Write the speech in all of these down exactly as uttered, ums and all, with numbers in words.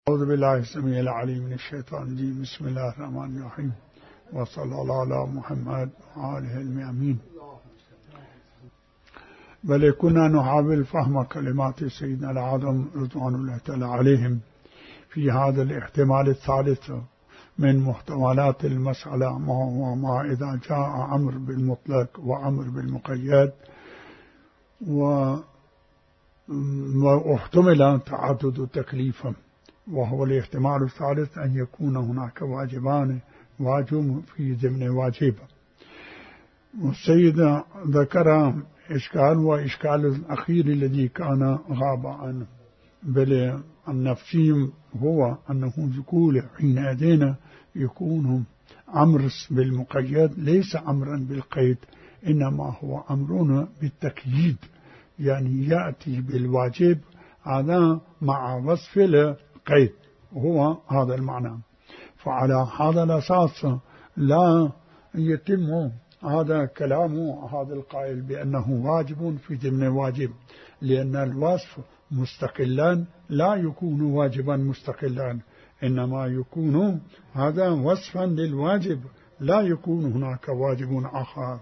أعوذ بالله السميع العليم من الشيطان الرجيم. بسم الله الرحمن الرحيم، وصلى الله على محمد وآله المأمين. بل كنا نحاول فهم كلمات سيدنا العظم رضوان الله تعالى عليهم في هذا الاحتمال الثالث من محتملات المسألة، ما هو ما إذا جاء أمر بالمطلق وأمر بالمقيد، واحتمل تعدد تكليفا، وهو الاحتمال الثالث أن يكون هناك واجبان، واجب في ضمن واجب. والسيد ذكر إشكال، وإشكال الأخير الذي كان غاب عنه بل النفسي هو أنه يقول حينئذ يكون أمر بالمقيد ليس أمرا بالقيد، إنما هو أمر بالتكييد، يعني يأتي بالواجب هذا مع وصف القيد، هو هذا المعنى. فعلى هذا الأساس لا يتم هذا كلام هذا القائل بأنه واجب في ضمن واجب، لأن الوصف مستقلا لا يكون واجبا مستقلا، إنما يكون هذا وصفا للواجب، لا يكون هناك واجب آخر.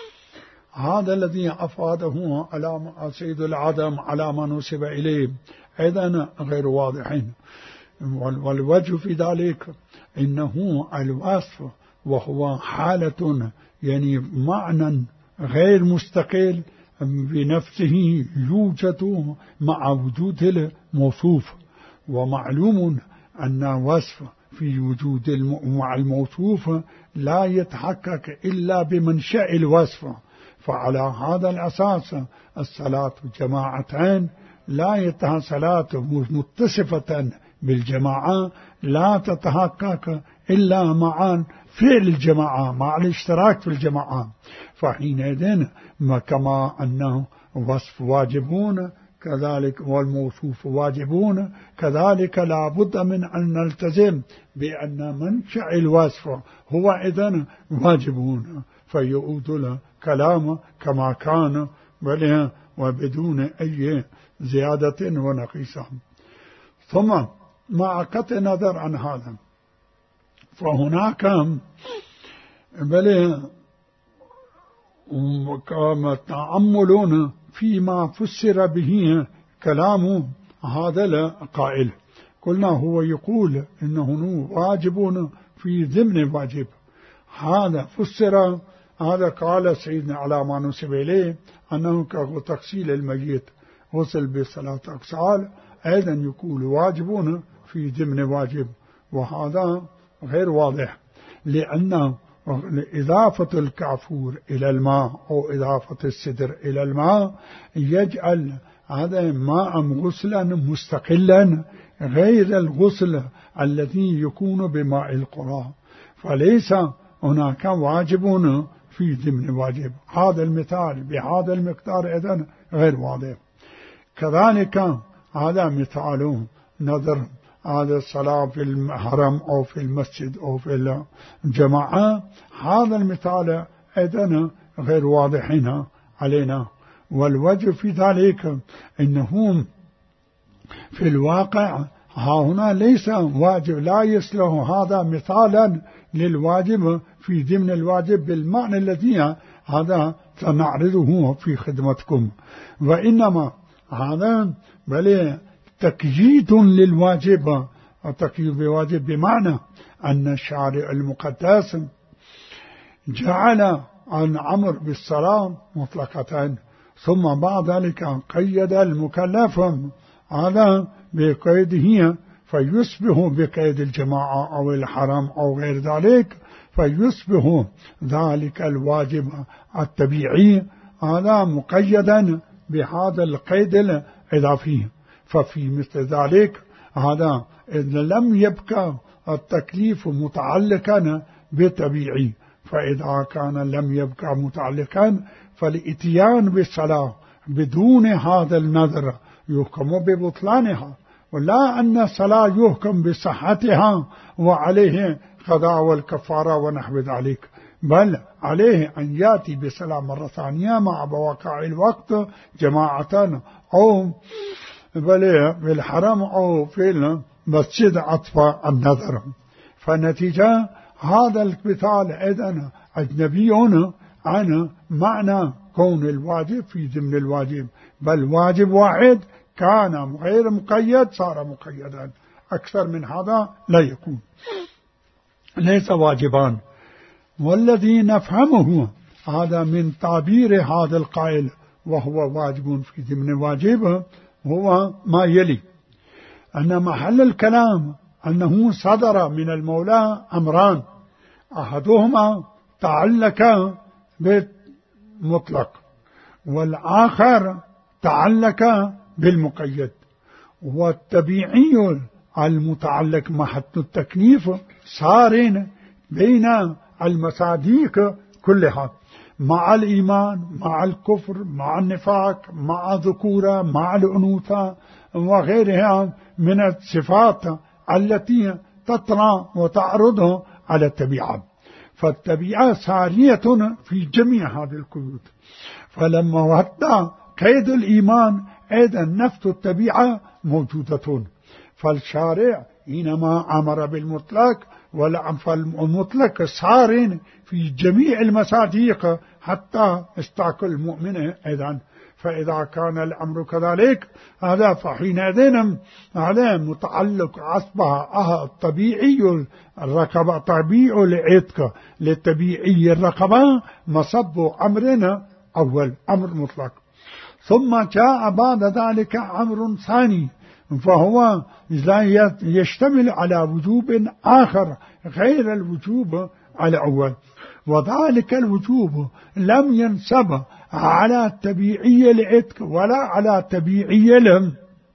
هذا الذي أفاده على سيد العدم على ما نسب إليه أيضا غير واضح، والوجه في ذلك إنه الوصف وهو حالة، يعني معنى غير مستقل بنفسه يوجد مع وجود الموصوف، ومعلوم أن وصف في وجود مع الموصوف لا يتحقق إلا بمنشأ الوصف. فعلى هذا الأساس الصلاة جماعتين لا يتحقق صلاة متصفة بالجماعة لا تتحقق إلا مع فعل الجماعة، مع الاشتراك في الجماعة. فحينئذ كما أنه وصف واجبون كذلك والموصوف واجبون، كذلك لا بد من أن نلتزم بأن منشأ الوصف هو إذن واجبون، فيعود له كلام كما كان بل وبدون أي زيادة ونقيصة. ثم مع قطع نظر عن هذا فهناك بل تأملون فيما فسر به كلام هذا القائل. قلنا هو يقول إنه واجب في ضمن واجب، هذا فسر، هذا قال سيدنا على ما نسب إليه أنه كتغسيل الميت غسل بثلاث أغسال، أيضا يقول واجبون في ضمن واجب، وهذا غير واضح، لأن إضافة الكافور إلى الماء أو إضافة السدر إلى الماء يجعل هذا ماء غسلا مستقلا غير الغسل الذي يكون بماء القرى، فليس هناك واجب في ضمن واجب. هذا المثال بهذا المقدار إذن غير واضح. كذلك هذا مثال نظر هذا الصلاة في الحرم أو في المسجد أو في الجماعة، هذا المثال أيضا غير واضح هنا علينا. والوجه في ذلك إنه في الواقع ها هنا ليس واجب، لا يصلح هذا مثالا للواجب في ضمن الواجب بالمعنى الذي هذا سنعرضه في خدمتكم، وإنما هذا بل تكييد للواجب. التكييد بواجب بمعنى أن الشارع المقدس جعل عن أمر بالصلاة مطلقة، ثم بعد ذلك قيد المكلف هذا بقيده فيصبح بقيد الجماعة أو الحرم أو غير ذلك، فيصبح ذلك الواجب الطبيعي هذا مقيدا بهذا القيد الإضافي. ففي مثل ذلك هذا إذا لم يبقى التكليف متعلقا بطبيعي، فإذا كان لم يبقى متعلقا فالإتيان بالصلاة بدون هذا النظر يحكم ببطلانها، ولا أن الصلاة يحكم بصحتها وعليه قضاء والكفارة ونحو ذلك، بل عليه أن يأتي بصلاة مرة ثانية مع بواقع الوقت جماعة أو بل بالحرم أو في مسجد أطفى النظر. فالنتيجة هذا المثال أيضا أجنبيون عن معنى كون الواجب في ضمن الواجب، بل واجب واحد كان غير مقيد صار مقيدا، أكثر من هذا لا يكون، ليس واجبان. والذي نفهمه هذا من تعبير هذا القائل وهو واجب في ضمن واجب هو ما يلي: أن محل الكلام أنه صدر من المولى أمران، أحدهما تعلق بالمطلق والآخر تعلق بالمقيد. والطبيعي المتعلق محل التكليف صار بين المصادق كلها، مع الإيمان، مع الكفر، مع النفاق، مع الذكورة، مع الأنوثة وغيرها من الصفات التي تطرأ وتعرض على الطبيعة. فالطبيعة سارية في جميع هذه القيود. فلما وضع قيد الإيمان أيضا نفس الطبيعة موجودة. فالشارع حينما أمر بالمطلق والمطلق صار في جميع المصادق حتى استاق المؤمن أيضا. فإذا كان الأمر كذلك هذا فحينئذ هذا متعلق أصبح الطبيعي الرقبة طبيعي العتق للطبيعي الرقبة مصب أمرنا أول أمر مطلق، ثم جاء بعد ذلك أمر ثاني فهو يشتمل على وجوب آخر غير الوجوب على الأول، وذلك الوجوب لم ينسب على تبيعي العتق ولا على تبيعي الهم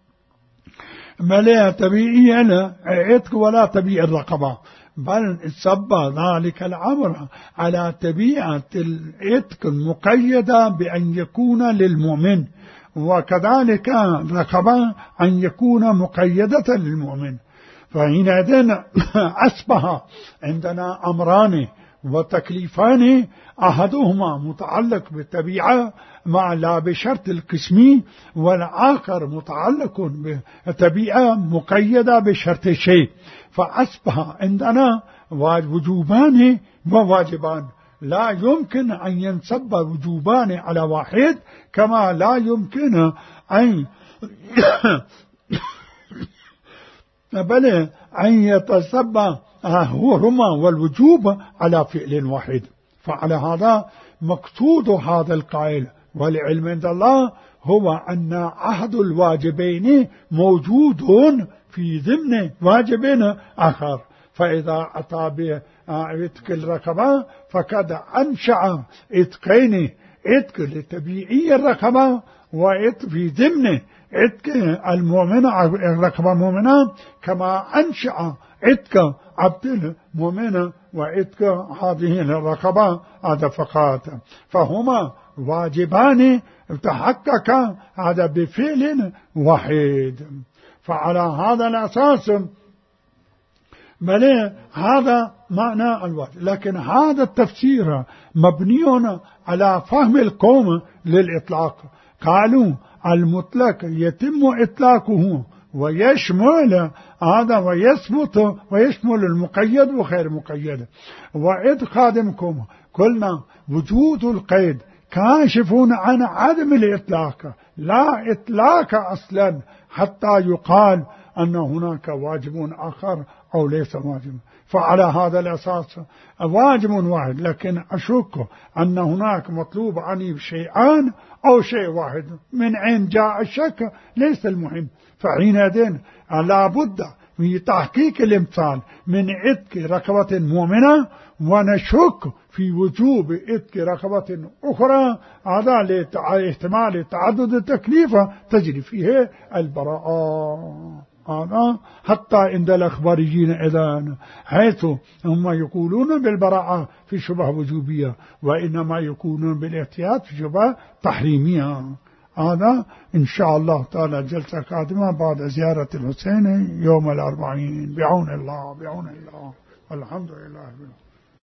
ملا تبيعي العتق ولا تبيع الرقبة، بل سب ذلك الأمر على تبيعة العتق المقيدة بأن يكون للمؤمن، وكذلك الرقبة أن يكون مقيدة للمؤمن. فحينئذ أصبح عندنا أمران وتكليفان، أحدهما متعلق بالطبيعة مع لا بشرط القسم، والآخر متعلق بالطبيعة مقيدة بشرط شيء. فأصبح عندنا وجوبان وواجبان، لا يمكن أن ينسب وجوبان على واحد، كما لا يمكن أن بل أن يتسبب هما والوجوب على فعل واحد. فعلى هذا مقصود هذا القائل والعلم عند الله هو أن أحد الواجبين موجود في ضمن واجب آخر. فإذا أتى بعتق الرقبة فقد أنشأ عتقين، عتق لتبيعي الرقبة وعتق في ضمن عتق المؤمنة الرقبة المؤمنة، كما أنشأ عتق عبد المؤمن وعتق هذه الرقبة هذا فقط. فهما واجبان تحقق هذا بفعل واحد. فعلى هذا الأساس بل هذا معنى الواجب. لكن هذا التفسير مبني على فهم القوم للإطلاق. قالوا المطلق يتم إطلاقه ويشمل هذا ويثبت ويشمل المقيد وغير مقيد. وإذ خادمكم قلنا وجود القيد كاشفون عن عدم الإطلاق، لا إطلاق أصلا حتى يقال أن هناك واجب آخر أو ليس واجب. فعلى هذا الأساس واجب واحد، لكن أشك أن هناك مطلوب عني شيئان أو شيء واحد. من عين جاء الشك ليس المهم. فحينئذ لا بد من تحقيق الامثال من عتق رقبة مؤمنة، ونشك في وجوب عتق رقبة أخرى، هذا لاحتمال تعدد التكليف تجري فيه البراءة. هذا حتى عند الأخباريين إذن حيث هم يقولون بالبراءة في شبه وجوبية، وإنما يقولون بالاحتياط في شبه تحريمية. هذا إن شاء الله تعالى جلسة قادمة بعد زيارة الحسين يوم الأربعين بعون الله بعون الله والحمد لله.